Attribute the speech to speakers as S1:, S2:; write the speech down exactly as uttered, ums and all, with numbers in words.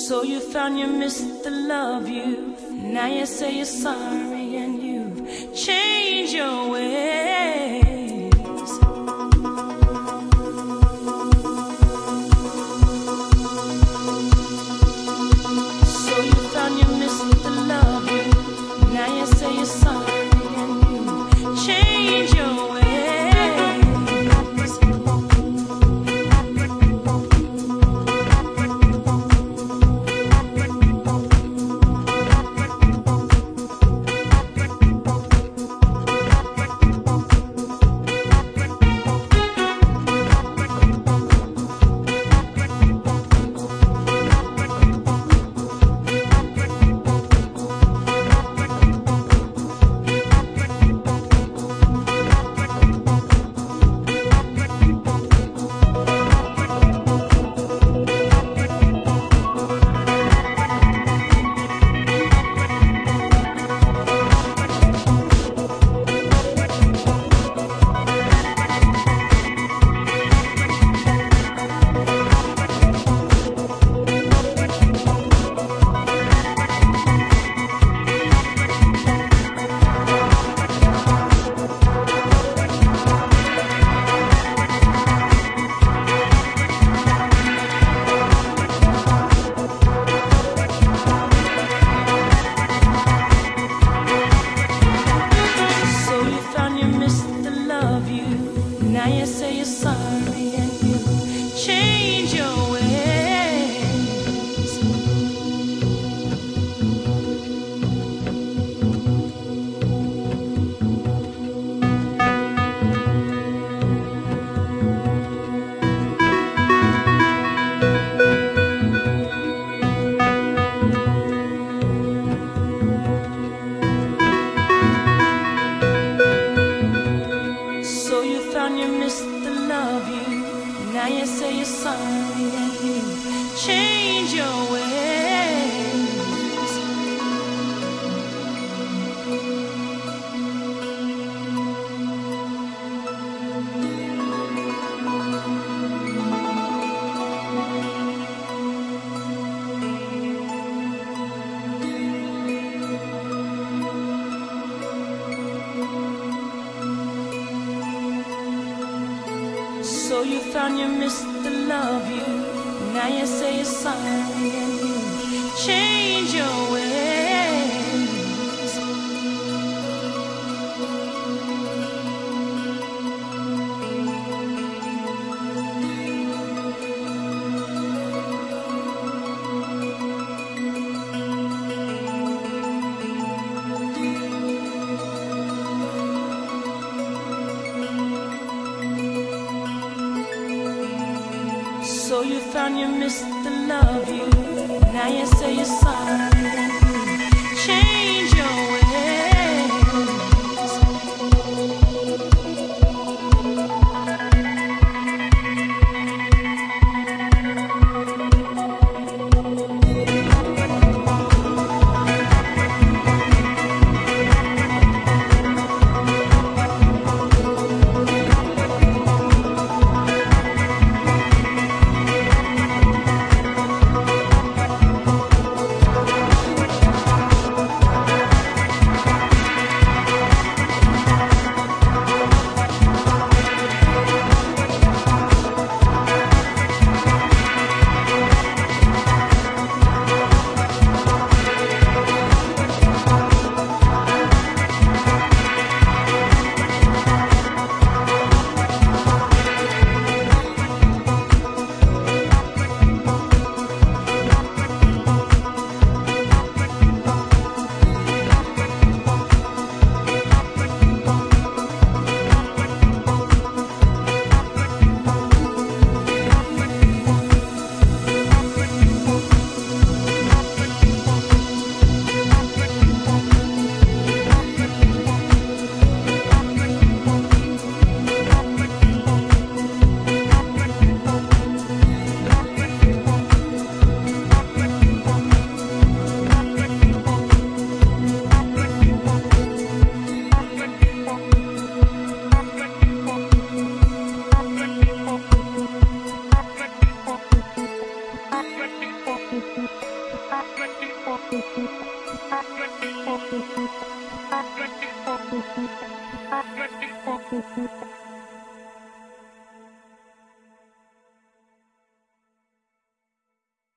S1: So you found you missed the love you. Now you say you're sorry and you've changed your ways. So you found you missed the love you. Now you say you're sorry and you've changed your ways. Now you say you're sorry and you change your ways. So you found you missed the love you. Now you say you're sorry and you change your ways. So you found you missed the love you. Now you say you're sorry and you change your ways. So you found you missed the love you. Now you say you're sorry and you change your ways.
S2: Thank you.